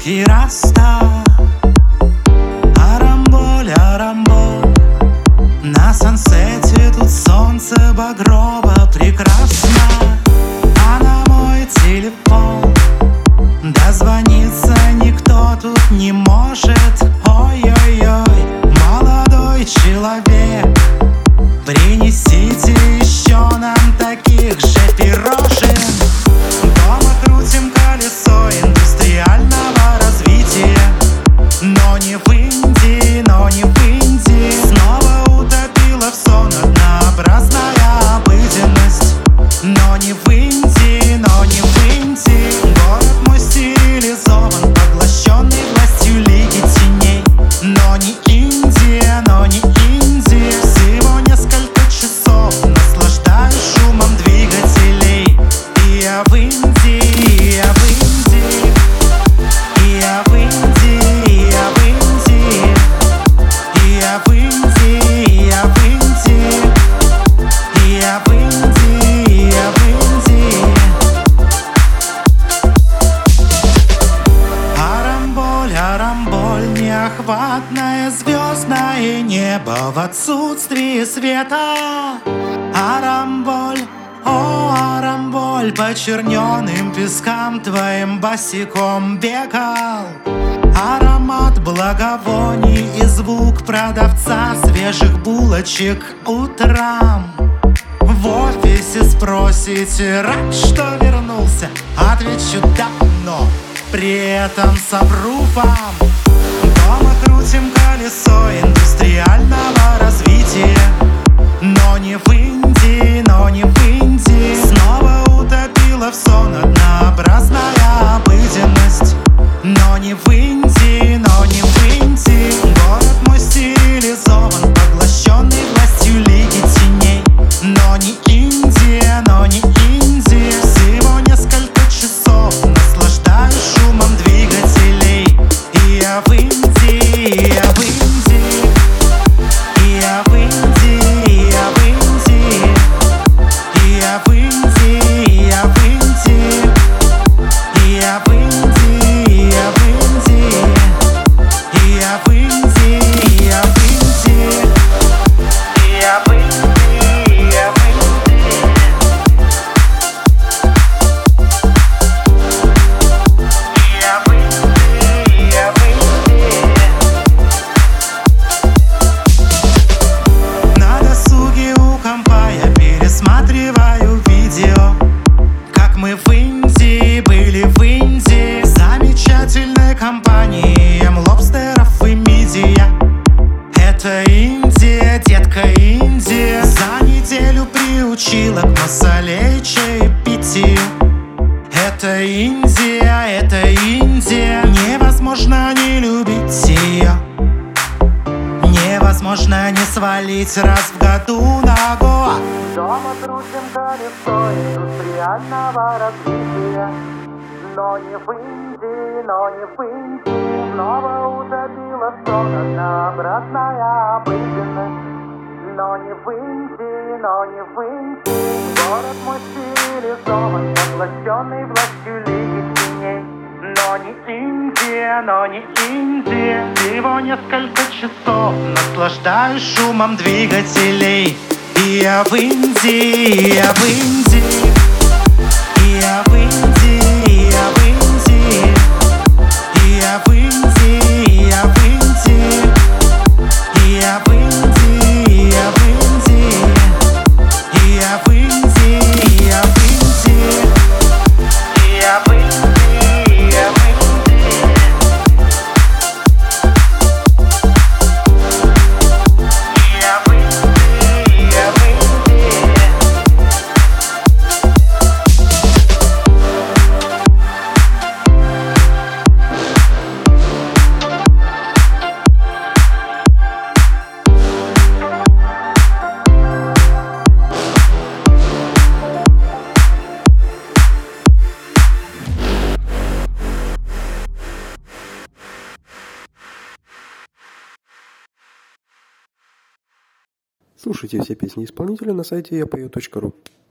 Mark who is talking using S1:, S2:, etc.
S1: Русский раста. Арамболь, арамболь. На сансете тут солнце багрово прекрасно. А на мой телефон дозвониться никто тут не может. Ой-ой-ой, молодой человек, принесите еще нам таких же пирожен. Дома крутим колесо индустриального развития. Но не в Индии, но не в Индии. Снова утопила в сон однообразная обыденность. Но не в Индии, но не в Индии. Город мой стилизован, поглощенный властью лиги теней. Но не Индия, но не Индия. Всего несколько часов наслаждаюсь шумом двигателей. И я в Индии, и я в Индии. И я в Индии, и я в Индии. И я в Индии, и я в Индии. И я в Индии, и я в Индии. Арамболь, арамболь, неохватное звездное небо в отсутствии света. Арамболь, о, арамболь, по черненым пескам твоим босиком бегал. Аромат благовоний и звук продавца свежих булочек утром. В офисе спросите, рад, что вернулся? Отвечу давно, при этом с обрубом. Дома крутим колесо индустриального развития. Но не в Индии, но не в Индии. Снова утопила в сон однообразная обыденность. Но не в Индии, но не в Индии. Город мой стилизован, поглощенный властью лиги теней. Но не Индия, но не Индия. Всего несколько часов наслаждаюсь шумом двигателей. И я в Индии, и я в Индии. И я в Индии, и я в Индии. И я в Индии, и я в Индии. И я в Индии, и я в Индии. И я в Индии, и я в Индии. И я в Индии, и я в Индии. И я в Индии, и я в Индии. На досуге у компа я пересматриваю видео, как мы в Индии были в Индии. Замечательной компанией лобстеров и мидия. Это Индия, детка, Индия. За неделю приучила к масале и чаепитию. Это Индия, это Индия. Невозможно не любить ее. Невозможно не свалить раз в году на Гоа. Дома крутим колесо индустриального развития. Но не в Индии, но не в Индии. Снова утопила в сон однообразная обыденность. Но не в Индии, но не в Индии. Город мой стилизован, поглощенный властью лиги теней. Но не Индия, но не Индия. Всего несколько часов наслаждаюсь шумом двигателей. И я в Индии, и я в Индии. И я в Индии, и я в Индии. И я в Индии, и я в Индии. И я в Индии, и я в Индии. И я в Индии, и я в Индии. И я в Индии, и я в Индии. И я в Индии, и я в Индии.
S2: Слушайте все песни исполнителя на сайте yapою.ru.